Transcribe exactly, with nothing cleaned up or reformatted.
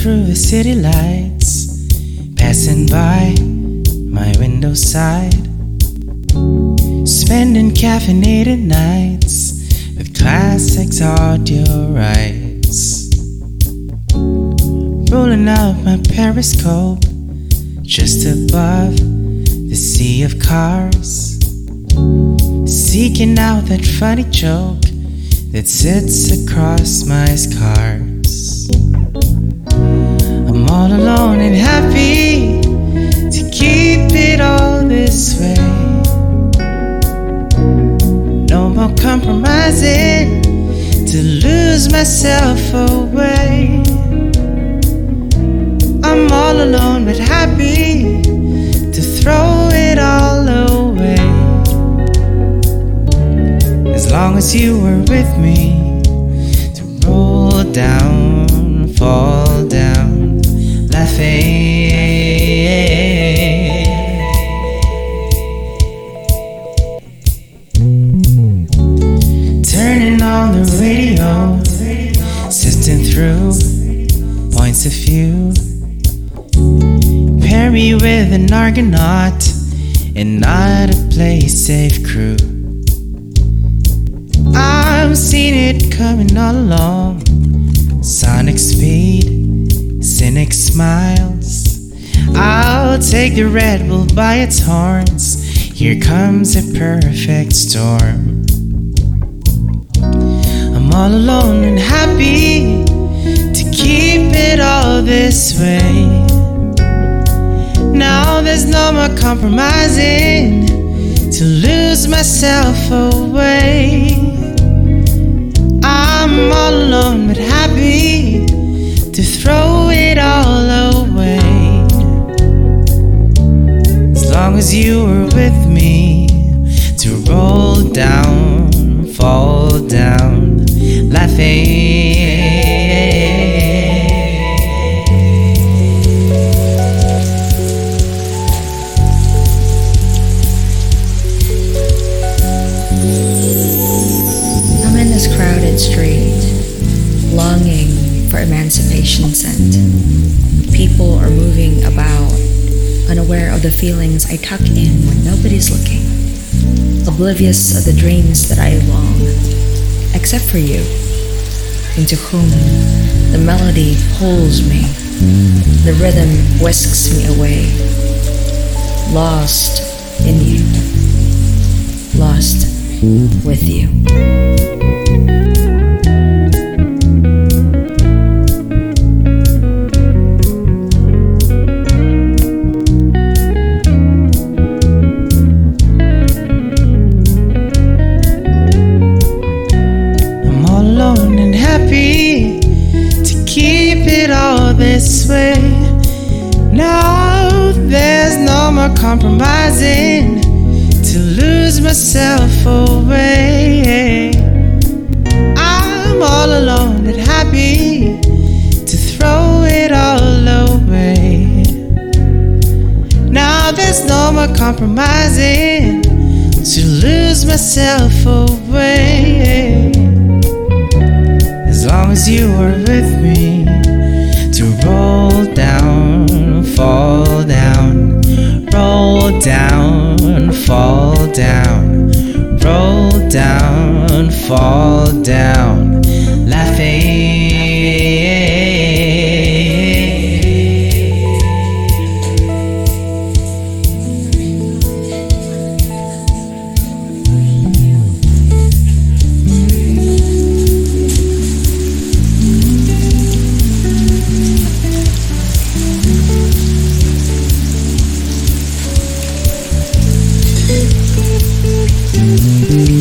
through the city lights, passing by my window side, spending caffeinated nights with classics audio rights, rolling out my periscope just above the sea of cars, seeking out that funny joke that sits across my scars. I'm all alone and happy to keep it all this way. No more compromising to lose myself away. I'm all alone but happy to throw it all away. As long as you were with me, to roll down, fall down, laughing. Turning on the radio, sifting through points of view. Pair me with an Argonaut and not a play-safe crew. I've seen it coming all along. Sonic speed, cynic smiles. I'll take the Red Bull by its horns. Here comes a perfect storm. I'm all alone and happy to keep it all this way. Now there's no more compromising to lose myself away. I'm all alone but happy to throw it all away. As long as you were with me, to roll down, fall down, laughing. Street, longing for emancipation scent. People are moving about, unaware of the feelings I tuck in when nobody's looking, oblivious of the dreams that I long, except for you, into whom the melody pulls me, the rhythm whisks me away, lost in you, lost with you. This way. Now there's no more compromising to lose myself away. I'm all alone but happy to throw it all away. Now there's no more compromising to lose myself away. As long as you are with me, to roll down, fall down, roll down, fall down, roll down, fall down, laughing. Mm-hmm.